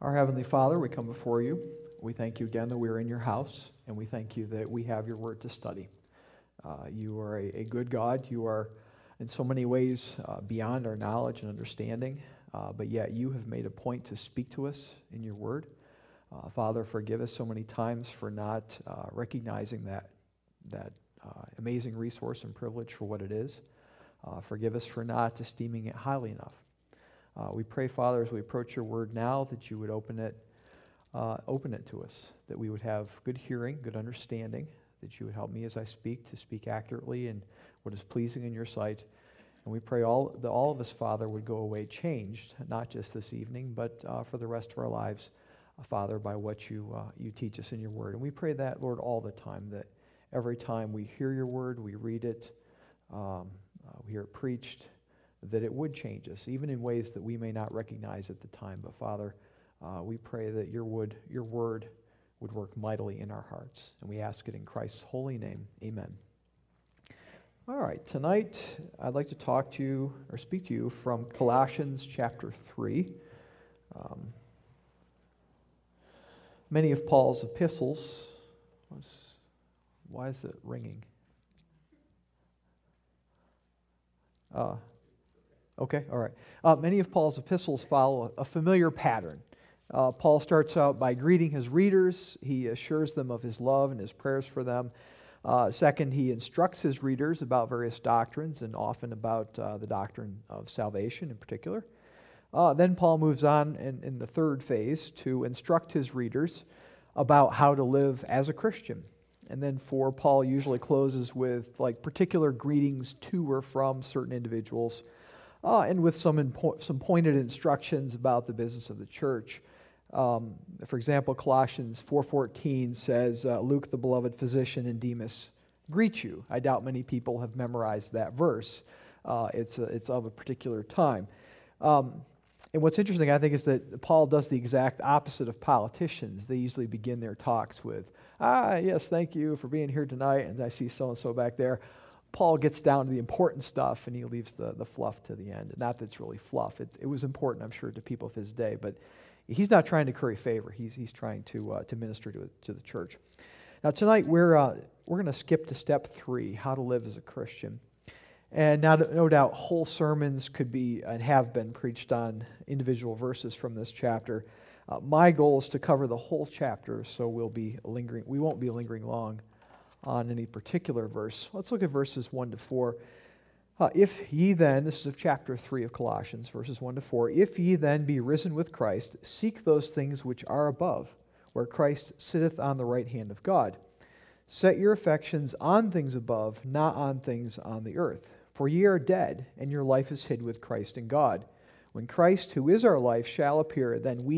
Our Heavenly Father, we come before you. We thank you again that we are in your house, and we thank you that we have your word to study. You are a good God. You are in so many ways beyond our knowledge and understanding, but yet you have made a point to speak to us in your word. Father, forgive us so many times for not recognizing that amazing resource and privilege for what it is. Forgive us for not esteeming it highly enough. We pray, Father, as we approach your word now, that you would open it to us, that we would have good hearing, good understanding, that you would help me as I speak to speak accurately and what is pleasing in your sight. And we pray all of us, Father, would go away changed, not just this evening, but for the rest of our lives, Father, by what you teach us in your word. And we pray that, Lord, all the time, that every time we hear your word, we read it, we hear it preached, that it would change us, even in ways that we may not recognize at the time. But Father, we pray that your word would work mightily in our hearts. And we ask it in Christ's holy name. Amen. All right, tonight I'd like to talk to you or speak to you from Colossians chapter 3. Many of Paul's epistles, why is it ringing? Okay, all right. Many of Paul's epistles follow a familiar pattern. Paul starts out by greeting his readers. He assures them of his love and his prayers for them. Second, he instructs his readers about various doctrines and often about the doctrine of salvation in particular. Then Paul moves on in the third phase to instruct his readers about how to live as a Christian. And then Paul usually closes with particular greetings to or from certain individuals, and with some pointed instructions about the business of the church. For example, Colossians 4:14 says, Luke, the beloved physician, and Demas greet you. I doubt many people have memorized that verse. It's of a particular time. And what's interesting, I think, is that Paul does the exact opposite of politicians. They usually begin their talks with, yes, thank you for being here tonight, and I see so-and-so back there. Paul gets down to the important stuff, and he leaves the fluff to the end. Not that it's really fluff. It was important, I'm sure, to people of his day, but he's not trying to curry favor. He's trying to minister to the church. Now, tonight, we're going to skip to step 3, how to live as a Christian. And now, no doubt, whole sermons could be and have been preached on individual verses from this chapter. My goal is to cover the whole chapter, so we won't be lingering long on any particular verse. Let's look at verses 1 to 4. If ye then, this is of chapter 3 of Colossians, verses 1 to 4, if ye then be risen with Christ, seek those things which are above, where Christ sitteth on the right hand of God. Set your affections on things above, not on things on the earth. For ye are dead, and your life is hid with Christ in God. When Christ, who is our life, shall appear,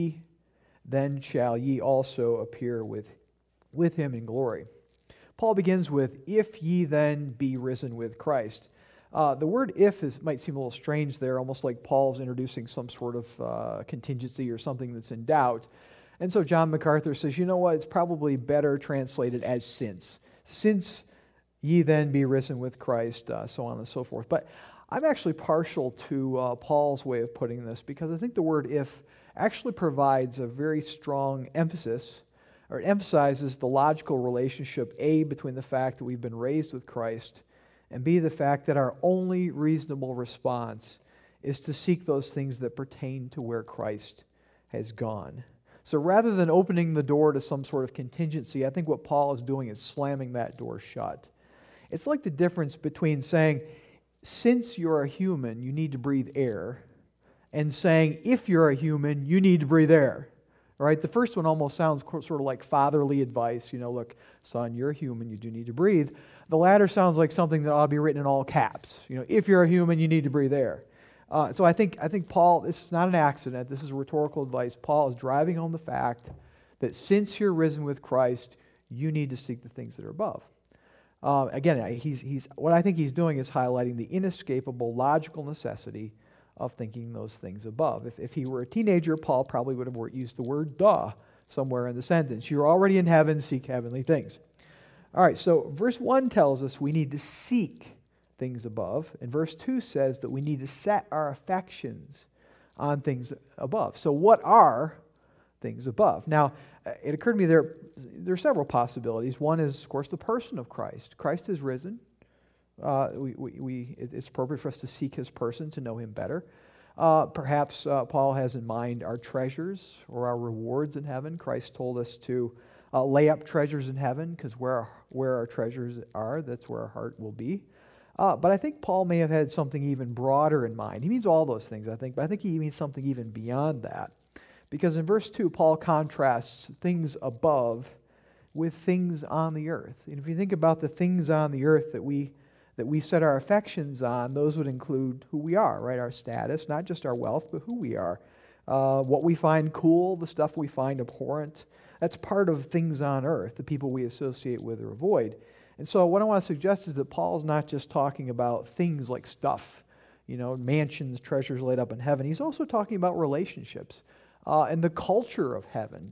then shall ye also appear with him in glory. Paul begins with, if ye then be risen with Christ. The word if might seem a little strange there, almost like Paul's introducing some sort of contingency or something that's in doubt. And so John MacArthur says, you know what, it's probably better translated as since. Since ye then be risen with Christ, so on and so forth. But I'm actually partial to Paul's way of putting this, because I think the word if actually provides a very strong emphasis, or it emphasizes the logical relationship, A, between the fact that we've been raised with Christ, and B, the fact that our only reasonable response is to seek those things that pertain to where Christ has gone. So rather than opening the door to some sort of contingency, I think what Paul is doing is slamming that door shut. It's like the difference between saying, since you're a human, you need to breathe air, and saying, if you're a human, you need to breathe air. Right? The first one almost sounds sort of like fatherly advice. Look, son, you're a human, you do need to breathe. The latter sounds like something that ought to be written in all caps. If you're a human, you need to breathe air. So I think Paul, this is not an accident. This is rhetorical advice. Paul is driving home the fact that since you're risen with Christ, you need to seek the things that are above. Again, what I think he's doing is highlighting the inescapable logical necessity of thinking those things above. If he were a teenager, Paul probably would have used the word duh somewhere in the sentence. You're already in heaven, seek heavenly things. All right, so verse 1 tells us we need to seek things above, and verse 2 says that we need to set our affections on things above. So what are things above. Now, it occurred to me there are several possibilities. One is, of course, the person of Christ. Christ is risen. It's appropriate for us to seek his person, to know him better. Perhaps Paul has in mind our treasures or our rewards in heaven. Christ told us to lay up treasures in heaven, because where our treasures are, that's where our heart will be. But I think Paul may have had something even broader in mind. He means all those things, I think, but I think he means something even beyond that. Because in verse 2, Paul contrasts things above with things on the earth. And if you think about the things on the earth that we set our affections on, those would include who we are, right? Our status, not just our wealth, but who we are. What we find cool, the stuff we find abhorrent. That's part of things on earth, the people we associate with or avoid. And so what I want to suggest is that Paul's not just talking about things like stuff, mansions, treasures laid up in heaven. He's also talking about relationships and the culture of heaven,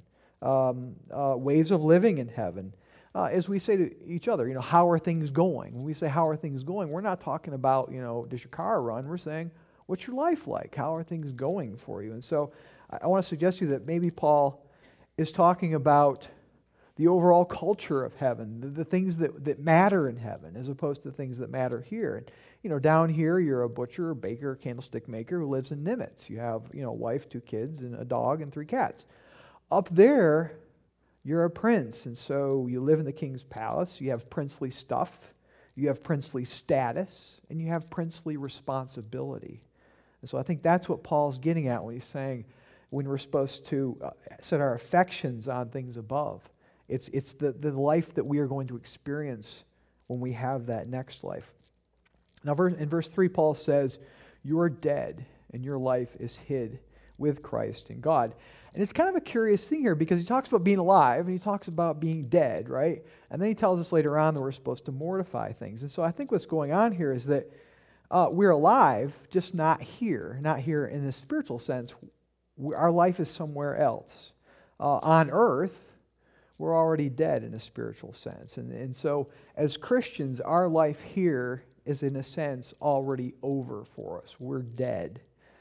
ways of living in heaven. As we say to each other, how are things going? When we say, how are things going, we're not talking about, does your car run? We're saying, what's your life like? How are things going for you? And so I want to suggest to you that maybe Paul is talking about the overall culture of heaven, the things that matter in heaven, as opposed to the things that matter here. And, down here, you're a butcher, a baker, a candlestick maker who lives in Nimitz. You have, a wife, 2 kids, and a dog, and 3 cats. Up there, you're a prince, and so you live in the king's palace. You have princely stuff, you have princely status, and you have princely responsibility. And so I think that's what Paul's getting at when he's saying when we're supposed to set our affections on things above. It's the life that we are going to experience when we have that next life. Now, in verse 3, Paul says, "You are dead, and your life is hid with Christ in God." And it's kind of a curious thing here, because he talks about being alive, and he talks about being dead, right? And then he tells us later on that we're supposed to mortify things. And so I think what's going on here is that we're alive, just not here in the spiritual sense. Our life is somewhere else. On earth, we're already dead in a spiritual sense. And so as Christians, our life here is in a sense already over for us. We're dead.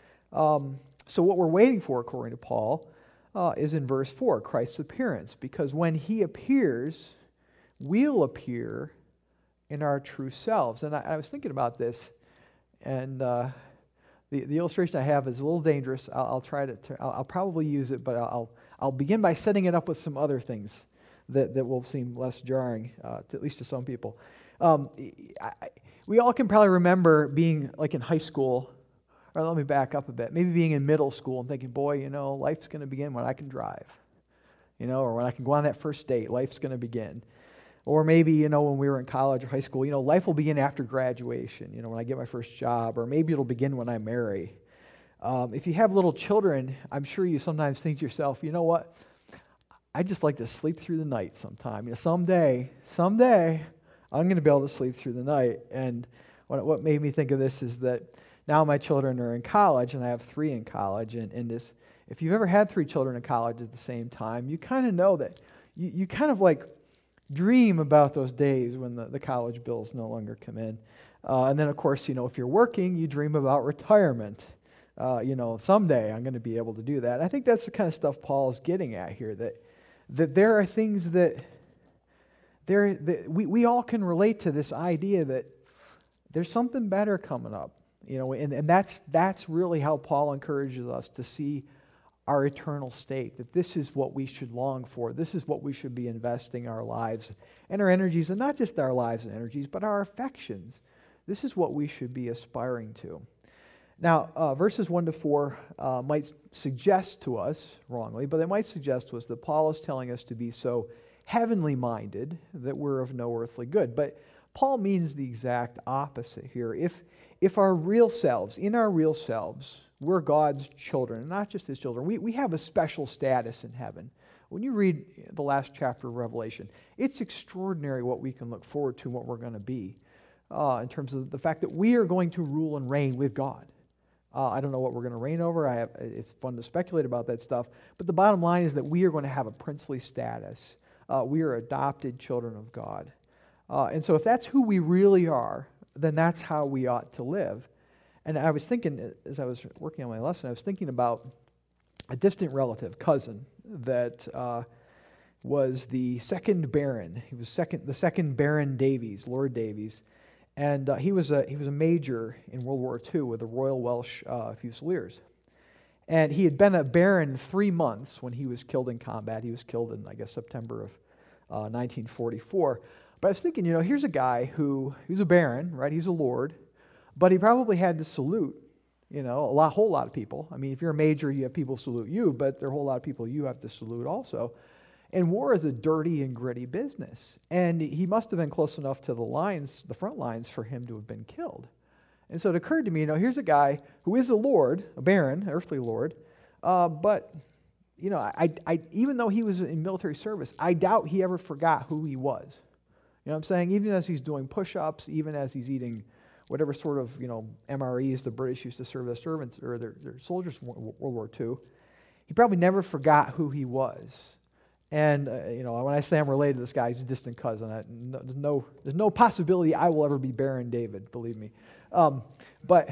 So what we're waiting for, according to Paul, is in verse 4, Christ's appearance. Because when he appears, we'll appear in our true selves. And I was thinking about this, and the illustration I have is a little dangerous. I'll probably use it, but I'll begin by setting it up with some other things that will seem less jarring, at least to some people. We all can probably remember being like in high school, or let me back up a bit, maybe being in middle school and thinking, boy, life's going to begin when I can drive, or when I can go on that first date, life's going to begin. Or maybe, when we were in college or high school, life will begin after graduation, when I get my first job, or maybe it'll begin when I marry. If you have little children, I'm sure you sometimes think to yourself, you know what, I just like to sleep through the night sometime. Someday, I'm going to be able to sleep through the night. And what made me think of this is that now my children are in college, and I have 3 in college. And this, if you've ever had 3 children in college at the same time, you kind of know that you kind of like dream about those days when the college bills no longer come in. And then, of course, if you're working, you dream about retirement. Someday I'm going to be able to do that. I think that's the kind of stuff Paul's getting at here, that there are things that we all can relate to, this idea that there's something better coming up. And that's really how Paul encourages us to see our eternal state, that this is what we should long for. This is what we should be investing our lives and our energies, and not just our lives and energies, but our affections. This is what we should be aspiring to. Now, verses 1 to 4 might suggest to us, wrongly, but they might suggest to us that Paul is telling us to be so heavenly minded that we're of no earthly good. But Paul means the exact opposite here. If our real selves, in our real selves, we're God's children, and not just His children, we have a special status in heaven. When you read the last chapter of Revelation, it's extraordinary what we can look forward to and what we're going to be in terms of the fact that we are going to rule and reign with God. I don't know what we're going to reign over. It's fun to speculate about that stuff. But the bottom line is that we are going to have a princely status. We are adopted children of God. And so if that's who we really are, then that's how we ought to live. And I was thinking, as I was working on my lesson, I was thinking about a distant relative, cousin, that was the second Baron. He was the second Baron Davies, Lord Davies, and he was a major in World War II with the Royal Welsh Fusiliers. And he had been a baron 3 months when he was killed in combat. He was killed in, I guess, September of 1944. But I was thinking, here's a guy he's a baron, right? He's a lord, but he probably had to salute, a whole lot of people. I mean, if you're a major, you have people salute you, but there are a whole lot of people you have to salute also. And war is a dirty and gritty business. And he must have been close enough to the front lines for him to have been killed. And so it occurred to me, here's a guy who is a lord, a baron, earthly lord, but, I even though he was in military service, I doubt he ever forgot who he was. You know what I'm saying? Even as he's doing push-ups, even as he's eating whatever sort of, MREs the British used to serve their servants or their soldiers in World War II, he probably never forgot who he was. And, when I say I'm related to this guy, he's a distant cousin. There's no possibility I will ever be Baron David, believe me. But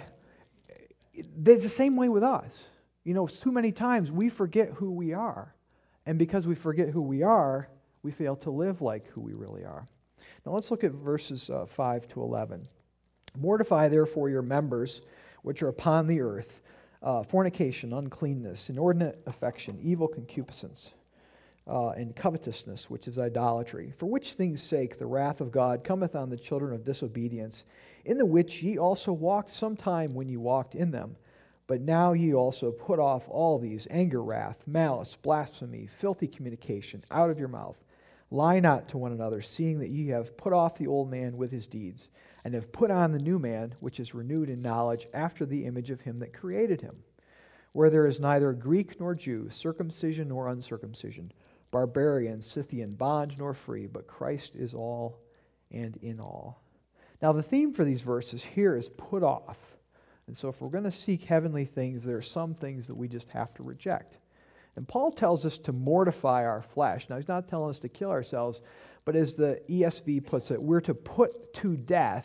it's the same way with us. Too many times we forget who we are. And because we forget who we are, we fail to live like who we really are. Now let's look at verses 5 to 11. Mortify therefore your members which are upon the earth, fornication, uncleanness, inordinate affection, evil concupiscence, and covetousness, which is idolatry, for which things' sake the wrath of God cometh on the children of disobedience, in the which ye also walked sometime when ye walked in them. But now ye also put off all these: anger, wrath, malice, blasphemy, filthy communication out of your mouth. Lie not to one another, seeing that ye have put off the old man with his deeds, and have put on the new man, which is renewed in knowledge after the image of him that created him, where there is neither Greek nor Jew, circumcision nor uncircumcision, barbarian, Scythian, bond nor free, but Christ is all and in all. Now the theme for these verses here is put off. And so if we're going to seek heavenly things, there are some things that we just have to reject. And Paul tells us to mortify our flesh. Now he's not telling us to kill ourselves, but as the ESV puts it, we're to put to death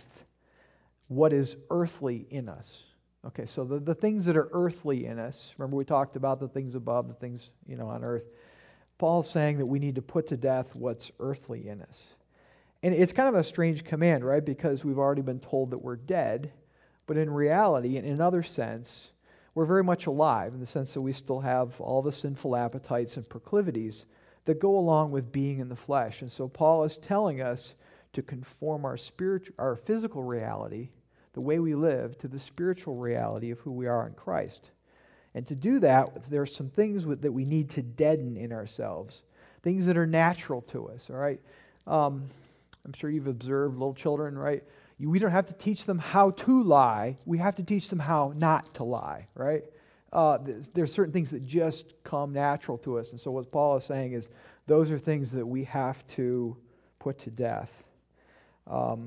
what is earthly in us. Okay, so the things that are earthly in us, remember we talked about the things above, the things on earth. Paul's saying that we need to put to death what's earthly in us. And it's kind of a strange command, right? Because we've already been told that we're dead, but in reality, in another sense, we're very much alive in the sense that we still have all the sinful appetites and proclivities that go along with being in the flesh. And so Paul is telling us to conform our physical reality, the way we live, to the spiritual reality of who we are in Christ. And to do that, there are some things that we need to deaden in ourselves, things that are natural to us, all right? I'm sure you've observed little children, right? We don't have to teach them how to lie. We have to teach them how not to lie, right? There's certain things that just come natural to us. And so what Paul is saying is those are things that we have to put to death. And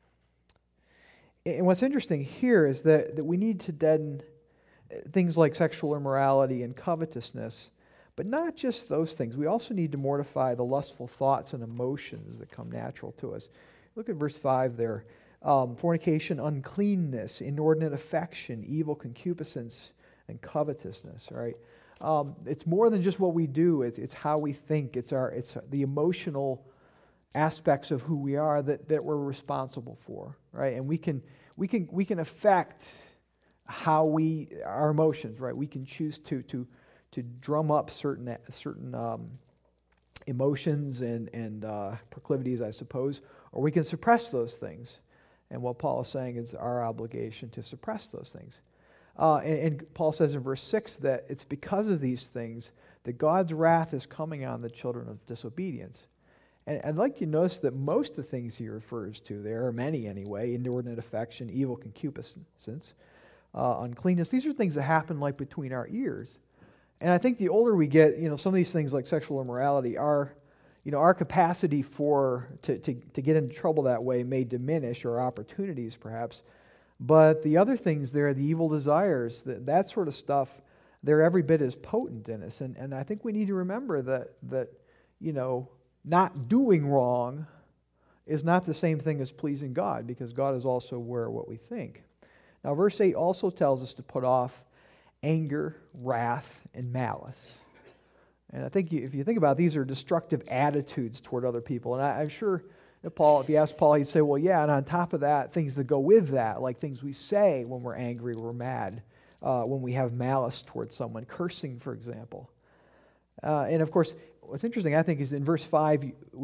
what's interesting here is that we need to deaden things like sexual immorality and covetousness, but not just those things. We also need to mortify the lustful thoughts and emotions that come natural to us. Look at verse 5 there. Fornication, uncleanness, inordinate affection, evil concupiscence, and covetousness, right? It's more than just what we do. It's how we think. It's the emotional aspects of who we are that we're responsible for, right? And we can affect our emotions, right? We can choose to drum up certain emotions and proclivities, I suppose, or we can suppress those things. And what Paul is saying is our obligation to suppress those things. And Paul says in verse 6 that it's because of these things that God's wrath is coming on the children of disobedience. And I'd like you to notice that most of the things he refers to, there are many anyway, inordinate affection, evil concupiscence, uncleanness, these are things that happen like between our ears. And I think the older we get, some of these things like sexual immorality are, our capacity to get into trouble that way may diminish, or opportunities perhaps. But the other things there, the evil desires, that sort of stuff, they're every bit as potent in us. And I think we need to remember that not doing wrong is not the same thing as pleasing God, because God is also aware of what we think. Now, verse 8 also tells us to put off anger, wrath, and malice. And I think if you think about it, these are destructive attitudes toward other people. And I'm sure that Paul, if you ask Paul, he'd say, well, yeah, and on top of that, things that go with that, like things we say when we're angry or we're mad, when we have malice towards someone, cursing, for example. And of course, what's interesting, I think, is in verse 5,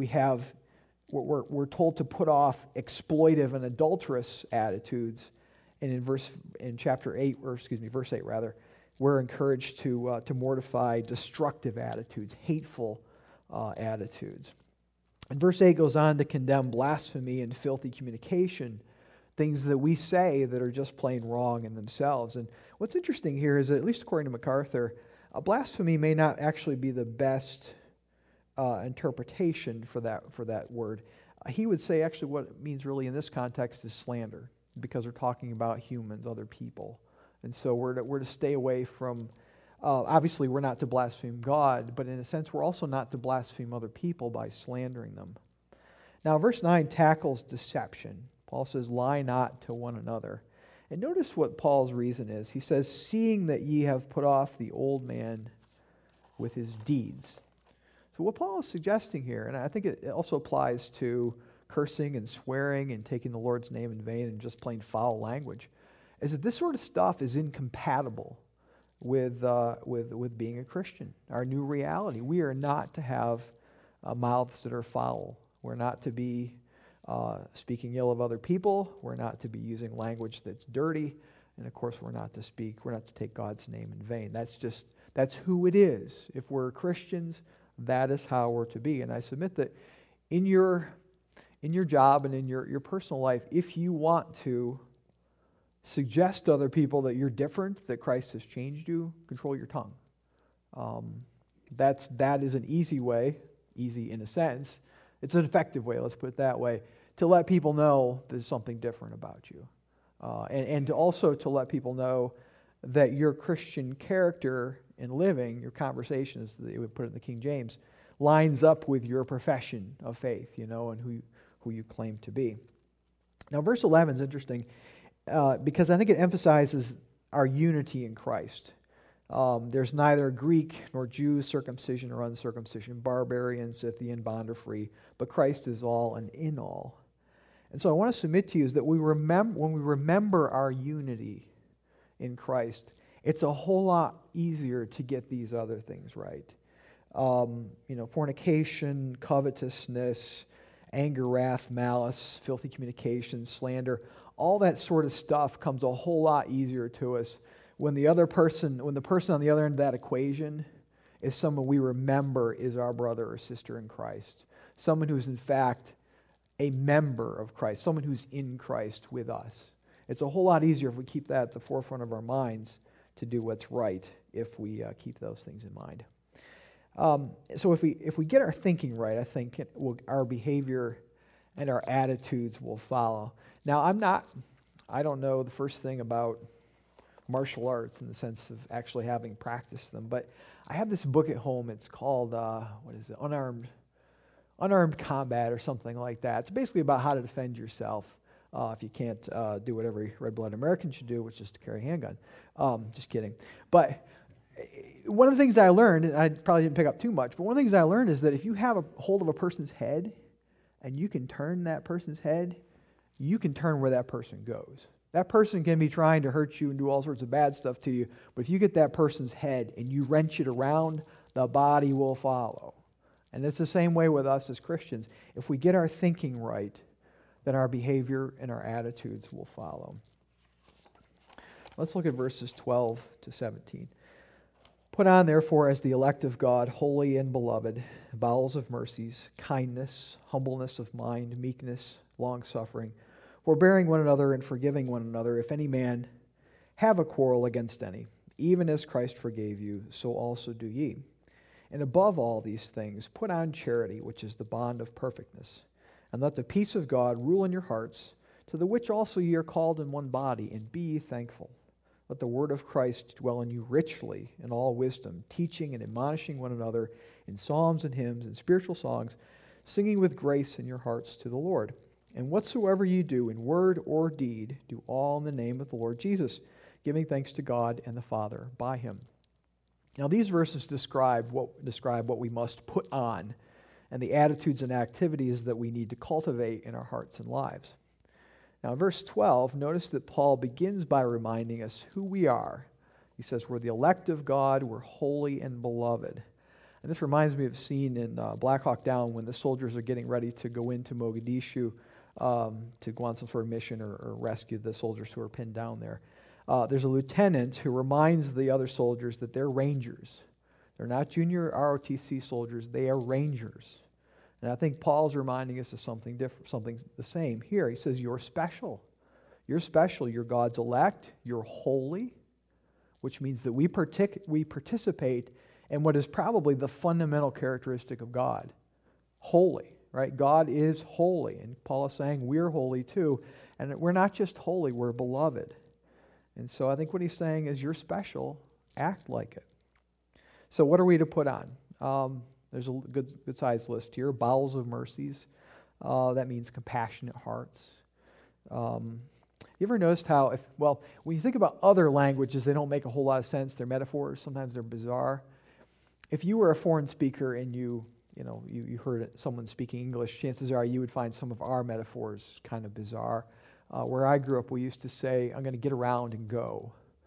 we're told to put off exploitive and adulterous attitudes. And in chapter 8, or excuse me, verse 8 rather, we're encouraged to mortify destructive attitudes, hateful attitudes. And verse 8 goes on to condemn blasphemy and filthy communication, things that we say that are just plain wrong in themselves. And what's interesting here is that, at least according to MacArthur, blasphemy may not actually be the best interpretation for that word. He would say actually what it means really in this context is slander, because we're talking about humans, other people. And so we're to stay away from, obviously we're not to blaspheme God, but in a sense we're also not to blaspheme other people by slandering them. Now verse 9 tackles deception. Paul says, lie not to one another. And notice what Paul's reason is. He says, seeing that ye have put off the old man with his deeds. So what Paul is suggesting here, and I think it also applies to cursing and swearing and taking the Lord's name in vain and just plain foul language, is that this sort of stuff is incompatible with being a Christian, our new reality. We are not to have mouths that are foul. We're not to be speaking ill of other people. We're not to be using language that's dirty. And of course, we're not to take God's name in vain. That's who it is. If we're Christians, that is how we're to be. And I submit that in your job and in your personal life, if you want to suggest to other people that you're different, that Christ has changed you, control your tongue. That is an easy way, easy in a sense. It's an effective way, let's put it that way, to let people know there's something different about you. And also to let people know that your Christian character in living, your conversation, as they would put it in the King James, lines up with your profession of faith, and who you claim to be. Now, verse 11 is interesting because I think it emphasizes our unity in Christ. There's neither Greek nor Jew, circumcision or uncircumcision, barbarian, Scythian, bond or free, but Christ is all and in all. And so I want to submit to you is that when we remember our unity in Christ, it's a whole lot easier to get these other things right. Fornication, covetousness, anger, wrath, malice, filthy communication, slander, all that sort of stuff comes a whole lot easier to us when the person on the other end of that equation is someone we remember is our brother or sister in Christ, someone who's in fact a member of Christ, someone who's in Christ with us. It's a whole lot easier if we keep that at the forefront of our minds to do what's right if we keep those things in mind. So if we get our thinking right, I think our behavior and our attitudes will follow. Now, I don't know the first thing about martial arts in the sense of actually having practiced them, but I have this book at home. It's called, Unarmed Combat or something like that. It's basically about how to defend yourself if you can't do what every red-blooded American should do, which is to carry a handgun. Just kidding. But one of the things that I learned, and I probably didn't pick up too much, but one of the things I learned is that if you have a hold of a person's head and you can turn that person's head, you can turn where that person goes. That person can be trying to hurt you and do all sorts of bad stuff to you, but if you get that person's head and you wrench it around, the body will follow. And it's the same way with us as Christians. If we get our thinking right, then our behavior and our attitudes will follow. Let's look at verses 12 to 17. Put on, therefore, as the elect of God, holy and beloved, bowels of mercies, kindness, humbleness of mind, meekness, long-suffering, forbearing one another and forgiving one another, if any man have a quarrel against any, even as Christ forgave you, so also do ye. And above all these things, put on charity, which is the bond of perfectness. And let the peace of God rule in your hearts, to the which also ye are called in one body, and be ye thankful. Let the word of Christ dwell in you richly in all wisdom, teaching and admonishing one another in psalms and hymns and spiritual songs, singing with grace in your hearts to the Lord. And whatsoever ye do in word or deed, do all in the name of the Lord Jesus, giving thanks to God and the Father by him. Now, these verses describe what we must put on and the attitudes and activities that we need to cultivate in our hearts and lives. Now, in verse 12, notice that Paul begins by reminding us who we are. He says, we're the elect of God, we're holy and beloved. And this reminds me of a scene in Black Hawk Down when the soldiers are getting ready to go into Mogadishu to go on some sort of mission or rescue the soldiers who are pinned down there. There's a lieutenant who reminds the other soldiers that they're rangers. They're not junior ROTC soldiers, they are rangers. And I think Paul's reminding us of something different, something the same here. He says, you're special. You're special. You're God's elect. You're holy, which means that we participate in what is probably the fundamental characteristic of God. Holy, right? God is holy. And Paul is saying we're holy too. And we're not just holy, we're beloved. And so I think what he's saying is you're special. Act like it. So what are we to put on? There's a good-sized list here. Bowels of mercies. That means compassionate hearts. You ever noticed how, when you think about other languages, they don't make a whole lot of sense. They're metaphors. Sometimes they're bizarre. If you were a foreign speaker and you heard someone speaking English, chances are you would find some of our metaphors kind of bizarre. Where I grew up, we used to say, I'm going to get around and go.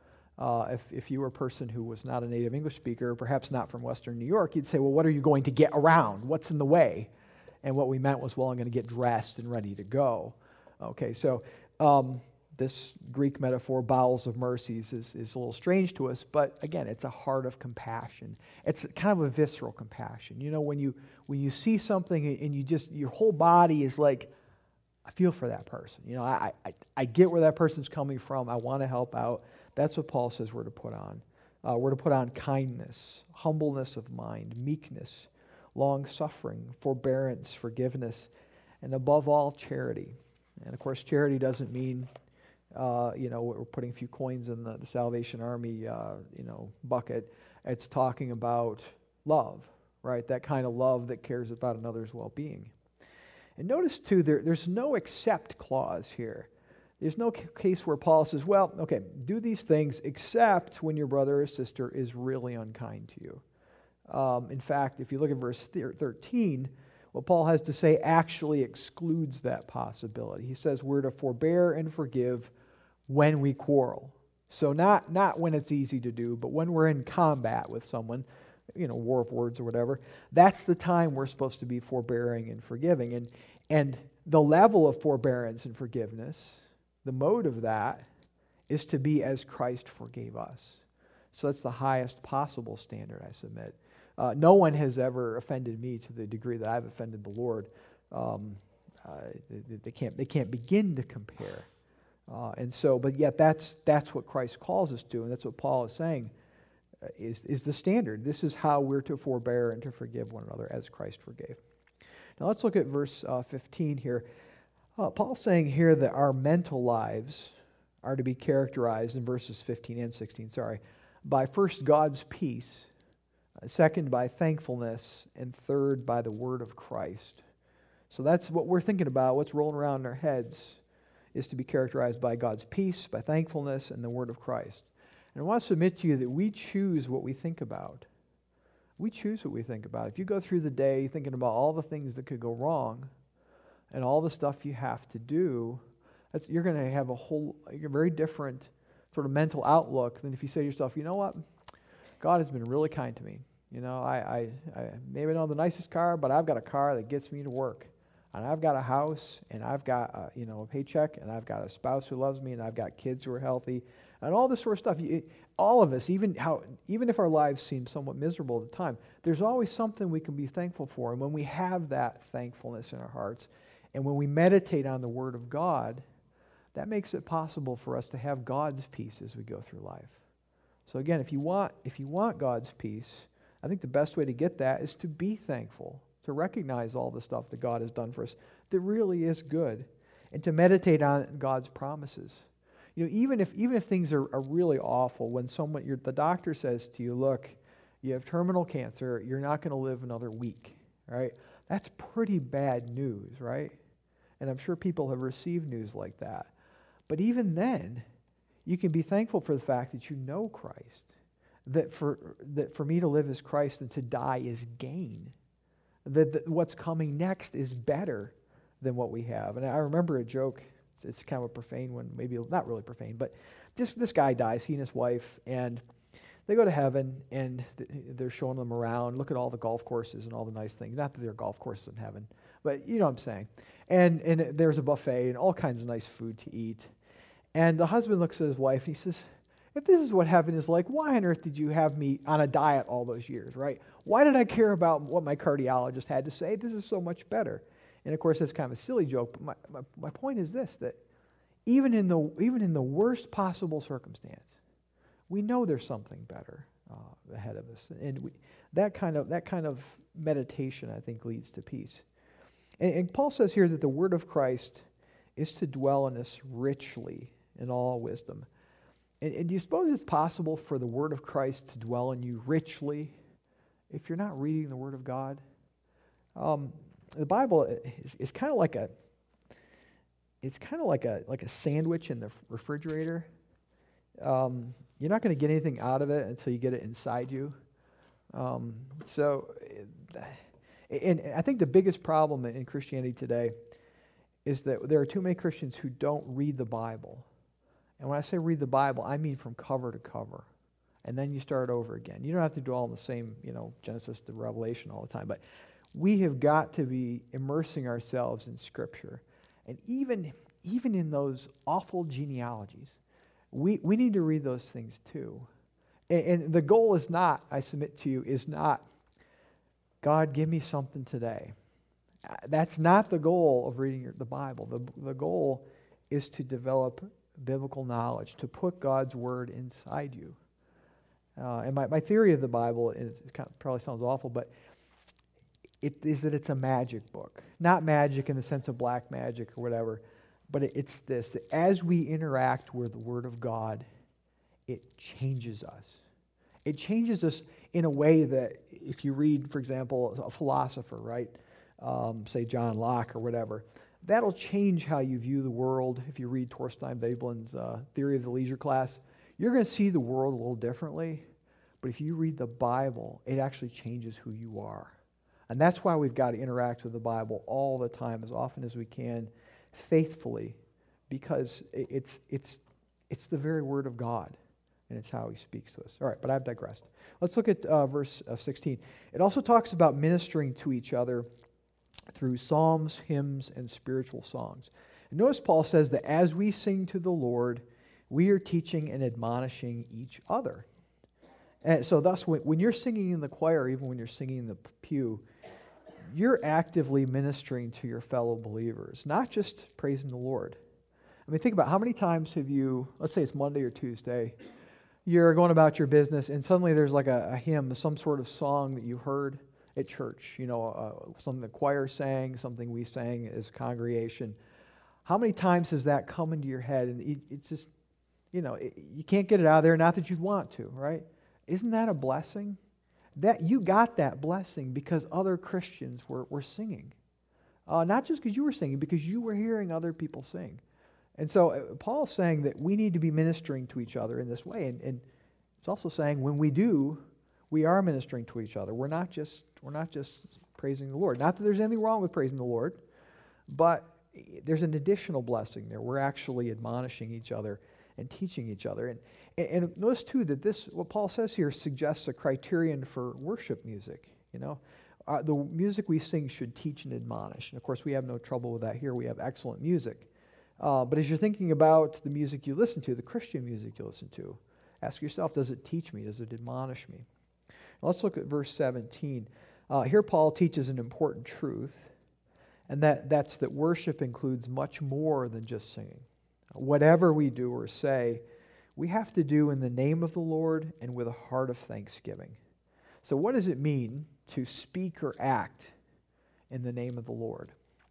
If you were a person who was not a native English speaker, perhaps not from Western New York, you'd say, well, what are you going to get around? What's in the way? And what we meant was, well, I'm going to get dressed and ready to go. Okay, so this Greek metaphor, bowels of mercies, is a little strange to us, but again, it's a heart of compassion. It's kind of a visceral compassion. You know, when you see something and your whole body is like, I feel for that person. You know, I get where that person's coming from. I want to help out. That's what Paul says we're to put on. We're to put on kindness, humbleness of mind, meekness, long-suffering, forbearance, forgiveness, and above all, charity. And of course, charity doesn't mean, we're putting a few coins in the Salvation Army, bucket. It's talking about love, right? That kind of love that cares about another's well-being. And notice, too, there's no except clause here. There's no case where Paul says, well, okay, do these things except when your brother or sister is really unkind to you. In fact, if you look at verse 13, what Paul has to say actually excludes that possibility. He says we're to forbear and forgive when we quarrel. So not when it's easy to do, but when we're in combat with someone, war of words or whatever, that's the time we're supposed to be forbearing and forgiving. And the level of forbearance and forgiveness, the mode of that, is to be as Christ forgave us. So that's the highest possible standard, I submit. No one has ever offended me to the degree that I've offended the Lord. They can't begin to compare. But yet that's what Christ calls us to, and that's what Paul is saying is the standard. This is how we're to forbear and to forgive one another as Christ forgave. Now let's look at verse 15 here. Paul's saying here that our mental lives are to be characterized in verses 15 and 16, by first God's peace, second by thankfulness, and third by the word of Christ. So that's what we're thinking about, what's rolling around in our heads, is to be characterized by God's peace, by thankfulness, and the word of Christ. And I want to submit to you that we choose what we think about. We choose what we think about. If you go through the day thinking about all the things that could go wrong and all the stuff you have to do, you're going to have a very different sort of mental outlook than if you say to yourself, you know what? God has been really kind to me. I maybe don't have the nicest car, but I've got a car that gets me to work. And I've got a house, and I've got a paycheck, and I've got a spouse who loves me, and I've got kids who are healthy, and all this sort of stuff. All of us, even if our lives seem somewhat miserable at the time, there's always something we can be thankful for. And when we have that thankfulness in our hearts, and when we meditate on the Word of God, that makes it possible for us to have God's peace as we go through life. So again, if you want God's peace, I think the best way to get that is to be thankful, to recognize all the stuff that God has done for us that really is good, and to meditate on God's promises. Even if things are really awful, when the doctor says to you, look, you have terminal cancer, you're not going to live another week, right? That's pretty bad news, right? And I'm sure people have received news like that. But even then, you can be thankful for the fact that you know Christ, that for me to live is Christ and to die is gain. That what's coming next is better than what we have. And I remember a joke, it's kind of a profane one, maybe not really profane, but this guy dies, he and his wife, and they go to heaven, and they're showing them around, look at all the golf courses and all the nice things. Not that there are golf courses in heaven, but you know what I'm saying. And there's a buffet and all kinds of nice food to eat. And the husband looks at his wife, and he says, if this is what heaven is like, why on earth did you have me on a diet all those years, right? Why did I care about what my cardiologist had to say? This is so much better. And of course, that's kind of a silly joke, but my point is this, that even in the worst possible circumstance, we know there's something better ahead of us. And that kind of meditation, I think, leads to peace. And Paul says here that the word of Christ is to dwell in us richly in all wisdom. And do you suppose it's possible for the word of Christ to dwell in you richly if you're not reading the word of God? The Bible is kind of like a sandwich in the refrigerator. You're not going to get anything out of it until you get it inside you. And I think the biggest problem in Christianity today is that there are too many Christians who don't read the Bible. And when I say read the Bible, I mean from cover to cover. And then you start over again. You don't have to do all in the same, Genesis to Revelation all the time. But we have got to be immersing ourselves in Scripture. And even in those awful genealogies, we need to read those things too. And the goal is not, I submit to you, is not, God, give me something today. That's not the goal of reading the Bible. The goal is to develop biblical knowledge, to put God's Word inside you. And my theory of the Bible probably sounds awful, but it is that it's a magic book. Not magic in the sense of black magic or whatever, but it's this, that as we interact with the Word of God, it changes us. It changes us in a way that if you read, for example, a philosopher, right, say John Locke or whatever, that'll change how you view the world. If you read Torstein Veblen's Theory of the Leisure Class, you're going to see the world a little differently. But if you read the Bible, it actually changes who you are. And that's why we've got to interact with the Bible all the time, as often as we can, faithfully, because it's the very Word of God, and it's how He speaks to us. All right, but I've digressed. Let's look at verse 16. It also talks about ministering to each other through psalms, hymns, and spiritual songs. And notice Paul says that as we sing to the Lord, we are teaching and admonishing each other. And so thus, when you're singing in the choir, even when you're singing in the pew, you're actively ministering to your fellow believers, not just praising the Lord. I mean, think about how many times have you, let's say it's Monday or Tuesday, you're going about your business, and suddenly there's like a hymn, some sort of song that you heard at church, something the choir sang, something we sang as a congregation. How many times has that come into your head? And it's just, you can't get it out of there, not that you'd want to, right? Isn't that a blessing? That you got that blessing because other Christians were singing. Not just because you were singing, because you were hearing other people sing. And so Paul's saying that we need to be ministering to each other in this way. And it's also saying when we do, we are ministering to each other. We're not just praising the Lord. Not that there's anything wrong with praising the Lord, but there's an additional blessing there. We're actually admonishing each other and teaching each other. And notice too that what Paul says here suggests a criterion for worship music. The music we sing should teach and admonish. And of course, we have no trouble with that here. We have excellent music. But as you're thinking about the music you listen to, the Christian music you listen to, ask yourself, does it teach me? Does it admonish me? Now, let's look at verse 17. Here Paul teaches an important truth, and that's that worship includes much more than just singing. Whatever we do or say, we have to do in the name of the Lord and with a heart of thanksgiving. So what does it mean to speak or act in the name of the Lord?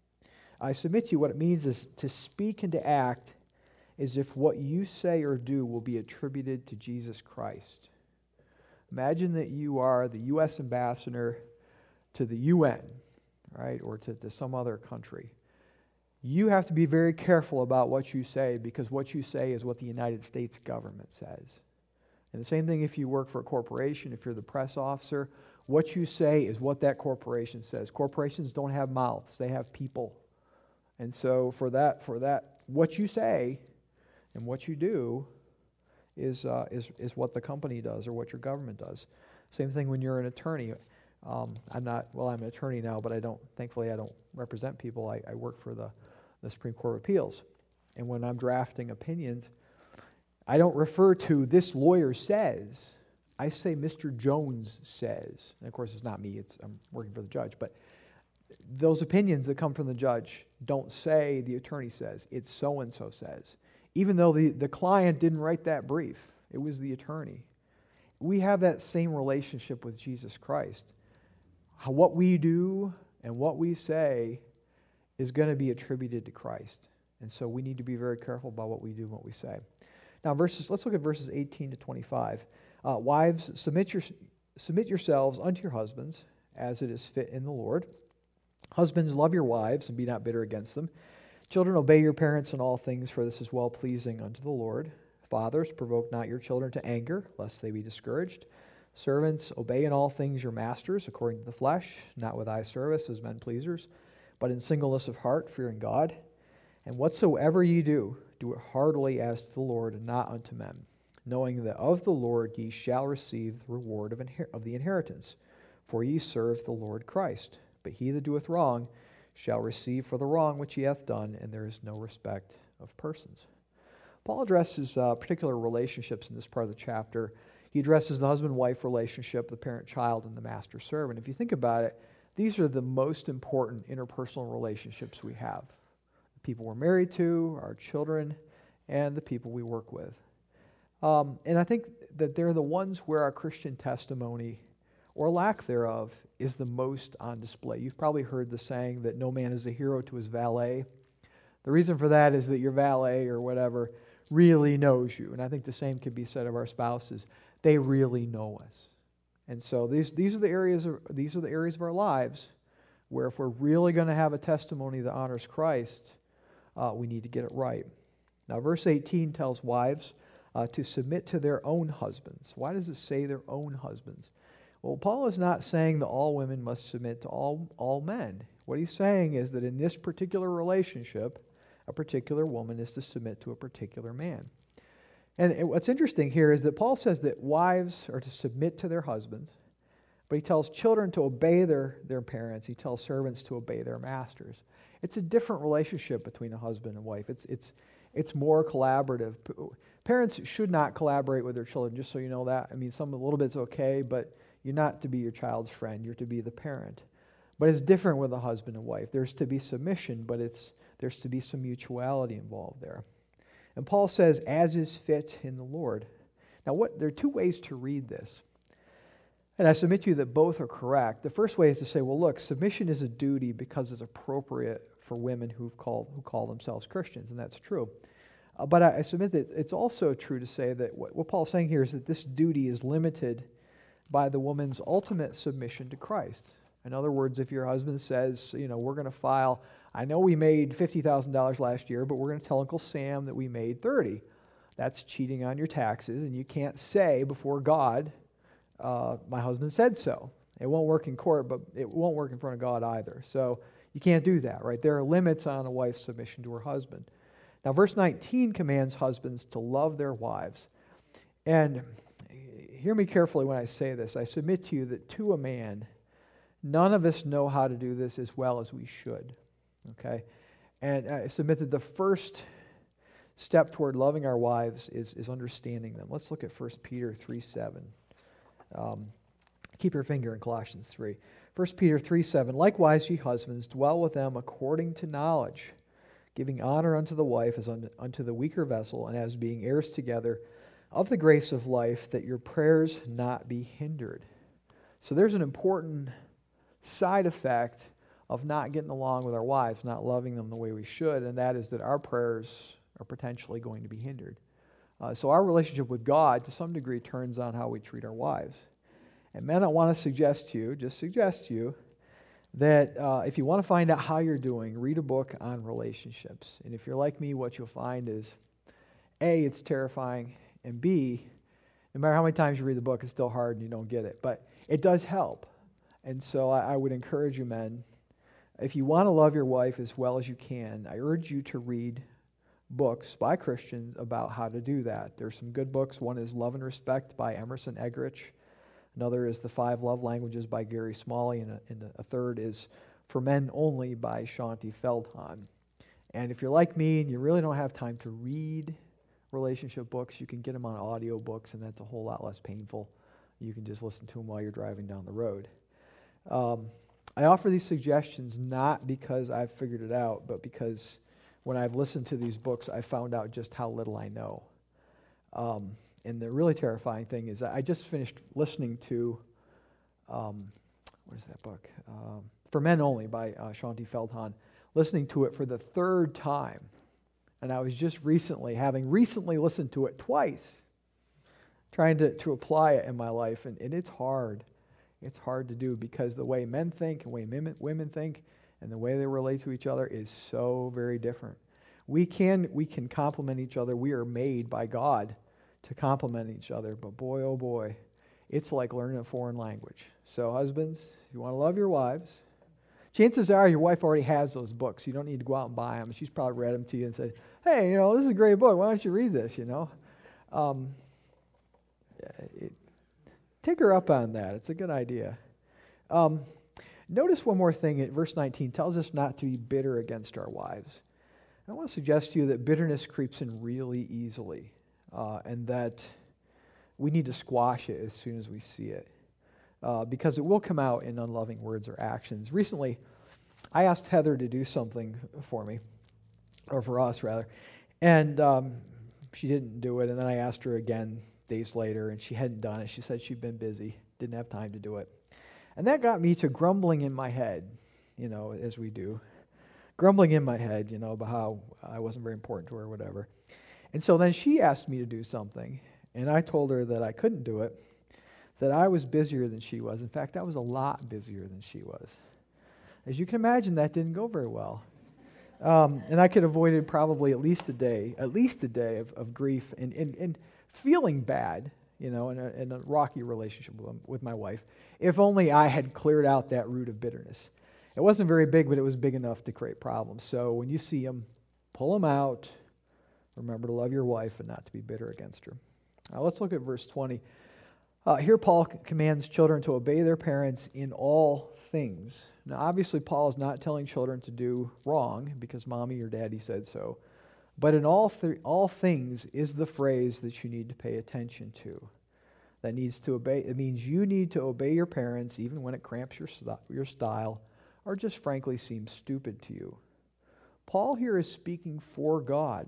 I submit to you what it means is to speak and to act as if what you say or do will be attributed to Jesus Christ. Imagine that you are the U.S. ambassador to the UN, right, or to some other country. You have to be very careful about what you say because what you say is what the United States government says. And the same thing if you work for a corporation, if you're the press officer, what you say is what that corporation says. Corporations don't have mouths, they have people. And so for that, what you say and what you do is what the company does or what your government does. Same thing when you're an attorney. I'm an attorney now, but thankfully I don't represent people. I work for the Supreme Court of Appeals. And when I'm drafting opinions, I don't refer to this lawyer says. I say Mr. Jones says. And of course it's not me, I'm working for the judge. But those opinions that come from the judge don't say the attorney says. It's so-and-so says. Even though the client didn't write that brief. It was the attorney. We have that same relationship with Jesus Christ. What we do and what we say is going to be attributed to Christ. And so we need to be very careful about what we do and what we say. Now, let's look at verses 18 to 25. Wives, submit yourselves unto your husbands, as it is fit in the Lord. Husbands, love your wives, and be not bitter against them. Children, obey your parents in all things, for this is well-pleasing unto the Lord. Fathers, provoke not your children to anger, lest they be discouraged. Servants, obey in all things your masters, according to the flesh, not with eye service as men pleasers, but in singleness of heart, fearing God. And whatsoever ye do, do it heartily as to the Lord, and not unto men, knowing that of the Lord ye shall receive the reward of the inheritance. For ye serve the Lord Christ. But he that doeth wrong shall receive for the wrong which he hath done, and there is no respect of persons. Paul addresses particular relationships in this part of the chapter. He addresses the husband-wife relationship, the parent-child, and the master-servant. If you think about it, these are the most important interpersonal relationships we have. The people we're married to, our children, and the people we work with. And I think that they're the ones where our Christian testimony, or lack thereof, is the most on display. You've probably heard the saying that no man is a hero to his valet. The reason for that is that your valet or whatever really knows you. And I think the same could be said of our spouses. They really know us. And so these are the areas of our lives where if we're really going to have a testimony that honors Christ, we need to get it right. Now, verse 18 tells wives to submit to their own husbands. Why does it say their own husbands? Well, Paul is not saying that all women must submit to all men. What he's saying is that in this particular relationship, a particular woman is to submit to a particular man. And what's interesting here is that Paul says that wives are to submit to their husbands, but he tells children to obey their parents. He tells servants to obey their masters. It's a different relationship between a husband and wife. It's more collaborative. Parents should not collaborate with their children, just so you know that. I mean, a little bit's okay, but you're not to be your child's friend. You're to be the parent. But it's different with a husband and wife. There's to be submission, but there's to be some mutuality involved there. And Paul says, as is fit in the Lord. Now, there are two ways to read this. And I submit to you that both are correct. The first way is to say, well, look, submission is a duty because it's appropriate for women who call themselves Christians, and that's true. But I submit that it's also true to say that what Paul's saying here is that this duty is limited by the woman's ultimate submission to Christ. In other words, if your husband says, we're going to file, I know we made $50,000 last year, but we're going to tell Uncle Sam that we made $30,000. That's cheating on your taxes, and you can't say before God, my husband said so. It won't work in court, but it won't work in front of God either. So you can't do that, right? There are limits on a wife's submission to her husband. Now, verse 19 commands husbands to love their wives. And hear me carefully when I say this. I submit to you that to a man, none of us know how to do this as well as we should. Okay? And I submit that the first step toward loving our wives is understanding them. Let's look at 1 Peter 3:7. Keep your finger in Colossians 3. 1 Peter 3:7. Likewise, ye husbands, dwell with them according to knowledge, giving honor unto the wife as unto the weaker vessel, and as being heirs together of the grace of life, that your prayers not be hindered. So there's an important side effect of not getting along with our wives, not loving them the way we should, and that is that our prayers are potentially going to be hindered. So our relationship with God, to some degree, turns on how we treat our wives. And men, I want to suggest to you, that if you want to find out how you're doing, read a book on relationships. And if you're like me, what you'll find is, A, it's terrifying, and B, No matter how many times you read the book, it's still hard and you don't get it. But it does help. And so I would encourage you, men, if you want to love your wife as well as you can, I urge you to read books by Christians about how to do that. There's some good books. One is Love and Respect by Emerson Eggerichs. Another is The 5 Love Languages by Gary Smalley. And a third is For Men Only by Shaunti Feldhahn. And if you're like me and you really don't have time to read relationship books, you can get them on audio books, and that's a whole lot less painful. You can just listen to them while you're driving down the road. I offer these suggestions not because I've figured it out, but because when I've listened to these books, I found out just how little I know. And the really terrifying thing is I just finished listening to, what is that book? For Men Only by Shaunti Feldhahn, listening to it for the third time. And I was just having recently listened to it twice, trying to apply it in my life. And it's hard. It's hard to do because the way men think and the way women think and the way they relate to each other is so very different. We can complement each other. We are made by God to complement each other. But boy, oh boy, it's like learning a foreign language. So husbands, if you want to love your wives, chances are your wife already has those books. You don't need to go out and buy them. She's probably read them to you and said, hey, this is a great book. Why don't you read this, Take her up on that. It's a good idea. Notice one more thing. At verse 19 tells us not to be bitter against our wives. I want to suggest to you that bitterness creeps in really easily, and that we need to squash it as soon as we see it, because it will come out in unloving words or actions. Recently, I asked Heather to do something for me, or for us rather, and she didn't do it, and then I asked her again days later, and she hadn't done it. She said she'd been busy, didn't have time to do it. And that got me to grumbling in my head, as we do. Grumbling in my head, about how I wasn't very important to her or whatever. And so then she asked me to do something, and I told her that I couldn't do it, that I was busier than she was. In fact, I was a lot busier than she was. As you can imagine, that didn't go very well. And I could have avoided probably at least a day of grief and feeling bad, in a rocky relationship with my wife, if only I had cleared out that root of bitterness. It wasn't very big, but it was big enough to create problems. So when you see them, pull them out. Remember to love your wife and not to be bitter against her. Now let's look at verse 20. Here Paul commands children to obey their parents in all things. Now obviously Paul is not telling children to do wrong because mommy or daddy said so. But in all things is the phrase that you need to pay attention to. That needs to obey. It means you need to obey your parents even when it cramps your style or just frankly seems stupid to you. Paul here is speaking for God.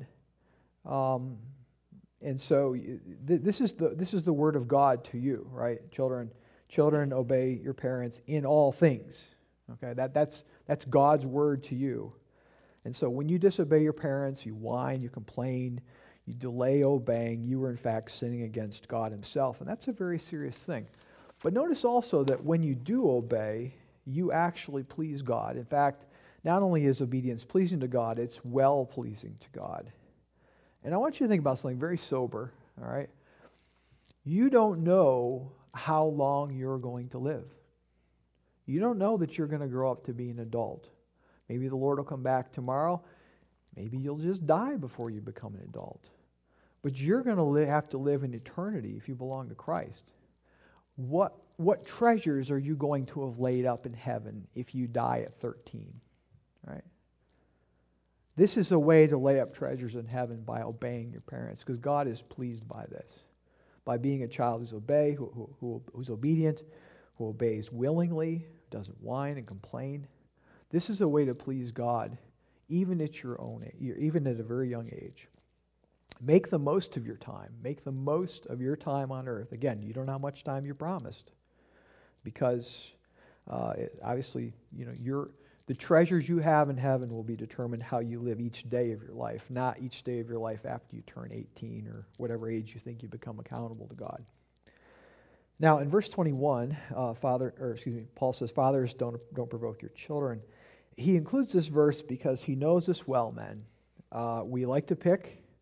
And so this is the word of God to you, right? Children, obey your parents in all things. Okay, that's God's word to you. And so when you disobey your parents, you whine, you complain, you delay obeying, you are in fact sinning against God himself. And that's a very serious thing. But notice also that when you do obey, you actually please God. In fact, not only is obedience pleasing to God, it's well-pleasing to God. And I want you to think about something very sober, all right? You don't know how long you're going to live. You don't know that you're going to grow up to be an adult. Maybe the Lord will come back tomorrow. Maybe you'll just die before you become an adult. But you're going to have to live in eternity if you belong to Christ. What treasures are you going to have laid up in heaven if you die at 13? Right? This is a way to lay up treasures in heaven by obeying your parents, because God is pleased by this. By being a child who's obedient, who obeys willingly, doesn't whine and complain. This is a way to please God, even at your own age, even at a very young age. Make the most of your time. Make the most of your time on earth. Again, you don't know how much time you're promised, because obviously, the treasures you have in heaven will be determined how you live each day of your life, not each day of your life after you turn 18 or whatever age you think you become accountable to God. Now, in verse 21, Paul says, "Fathers, don't provoke your children." He includes this verse because he knows us well, men. We like to pick,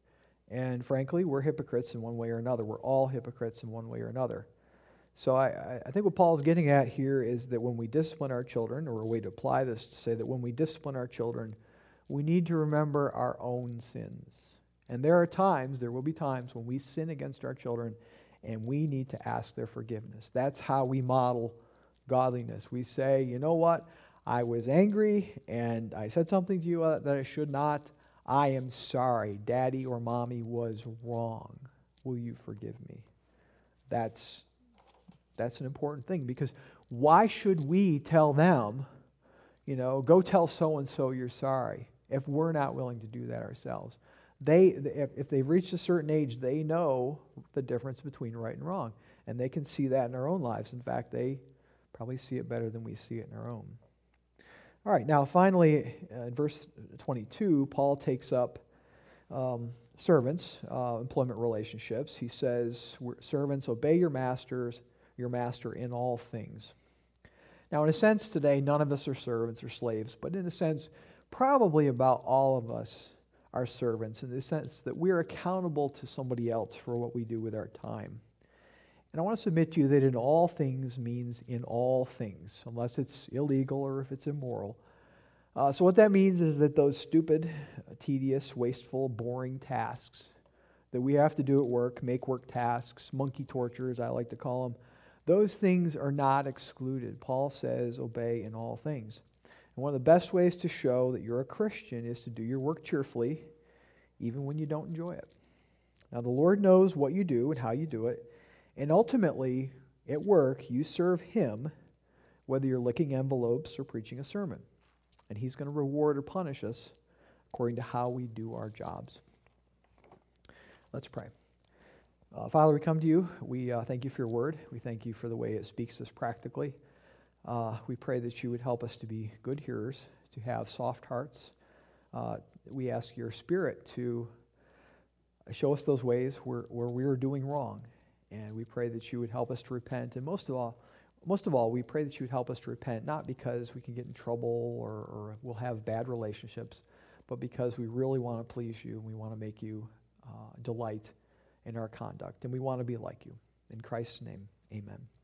And frankly, we're hypocrites in one way or another. We're all hypocrites in one way or another. So I think what Paul's getting at here is that when we discipline our children, or a way to apply this to say that when we discipline our children, we need to remember our own sins. And there will be times when we sin against our children and we need to ask their forgiveness. That's how we model godliness. We say, you know what? I was angry and I said something to you that I should not. I am sorry. Daddy or mommy was wrong. Will you forgive me? That's an important thing, because why should we tell them, go tell so-and-so you're sorry, if we're not willing to do that ourselves? If they've reached a certain age, they know the difference between right and wrong, and they can see that in our own lives. In fact, they probably see it better than we see it in our own. All right, now finally, in verse 22, Paul takes up servants, employment relationships. He says, servants, obey your master in all things. Now, in a sense today, none of us are servants or slaves, but in a sense, probably about all of us are servants, in the sense that we're accountable to somebody else for what we do with our time. And I want to submit to you that in all things means in all things, unless it's illegal or if it's immoral. So what that means is that those stupid, tedious, wasteful, boring tasks that we have to do at work, make work tasks, monkey torture, as I like to call them, those things are not excluded. Paul says, obey in all things. And one of the best ways to show that you're a Christian is to do your work cheerfully, even when you don't enjoy it. Now, the Lord knows what you do and how you do it, and ultimately, at work, you serve Him, whether you're licking envelopes or preaching a sermon. And He's going to reward or punish us according to how we do our jobs. Let's pray. Father, we come to you. We thank you for your word. We thank you for the way it speaks to us practically. We pray that you would help us to be good hearers, to have soft hearts. We ask your Spirit to show us those ways where we are doing wrong. And we pray that you would help us to repent. And most of all, we pray that you would help us to repent, not because we can get in trouble or we'll have bad relationships, but because we really want to please you and we want to make you delight in our conduct. And we want to be like you. In Christ's name, amen.